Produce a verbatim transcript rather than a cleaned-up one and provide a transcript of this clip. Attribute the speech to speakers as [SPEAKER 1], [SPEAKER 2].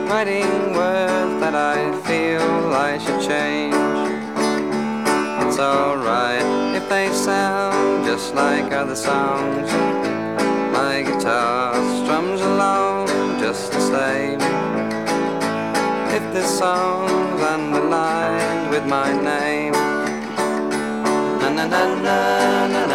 [SPEAKER 1] writing words that I feel I should change. It's alright if they sound just like other songs. My guitar strums along just the same. If this song's underlined with my name, na na na na na